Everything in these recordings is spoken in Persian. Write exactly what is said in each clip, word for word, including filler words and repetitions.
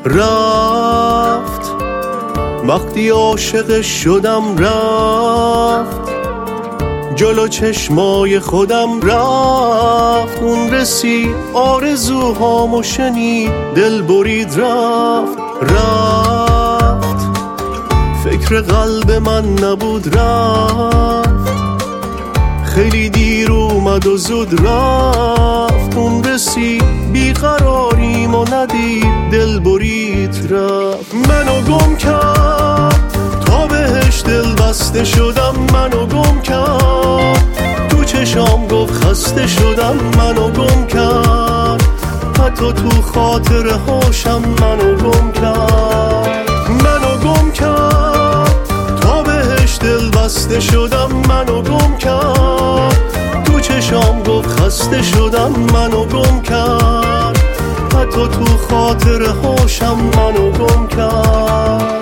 رفت، وقتی عاشق شدم رفت، جلو چشمای خودم رفت. اون رسید آرزوهامو شنید، دل برید رفت. رفت، فکر قلب من نبود رفت، خیلی دیر اومد و زود رفت. اون رسید بیقراریم و ندید، دل برید رفت. منو گم کرد تا بهش دل بسته شدم، منو گم کرد تو چشام گفت خسته شدم، منو گم کرد حتی تو خاطر هاشم منو گم کرد. منو گم کرد تا بهش دل بسته شدم، منو گم کرد تو چشام گفت خسته شدم، منو گم کرد حتی تو خاطر هاشم منو گم کرد.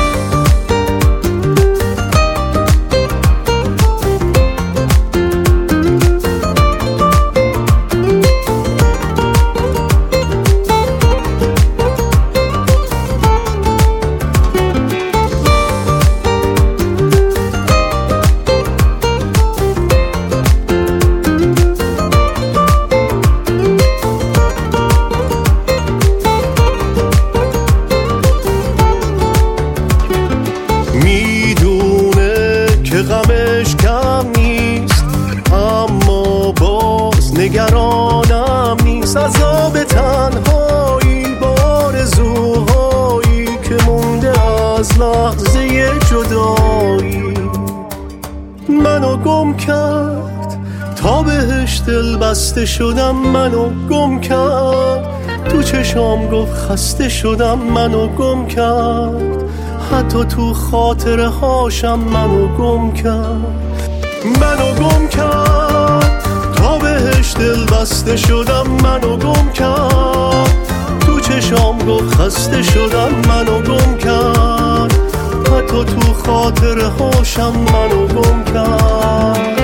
غمش کم نیست اما باز نگرانم نیست، عذاب تنهایی با آرزوهایی که مونده از لحظه جدایی. منو گم کرد تا بهش دل بسته شدم، منو گم کرد تو چشام گفت خسته شدم، منو گم کرد حتی تو خاطره هاشم منو گم کرد. منو گم کرد تا بهش دل بسته شدم، منو گم کرد تو چشام گفت خسته شدم، منو گم کرد حتی تو خاطره هاشم منو گم کرد.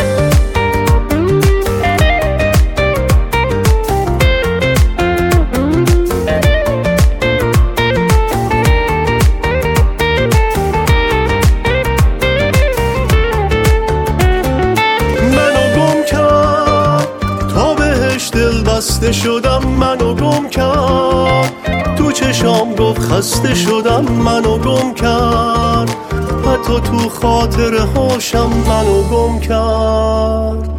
دل بسته شدم، منو گم کرد تو چشام گفت خسته شدم، منو گم کرد حتی تو خاطره هاشم منو گم کرد.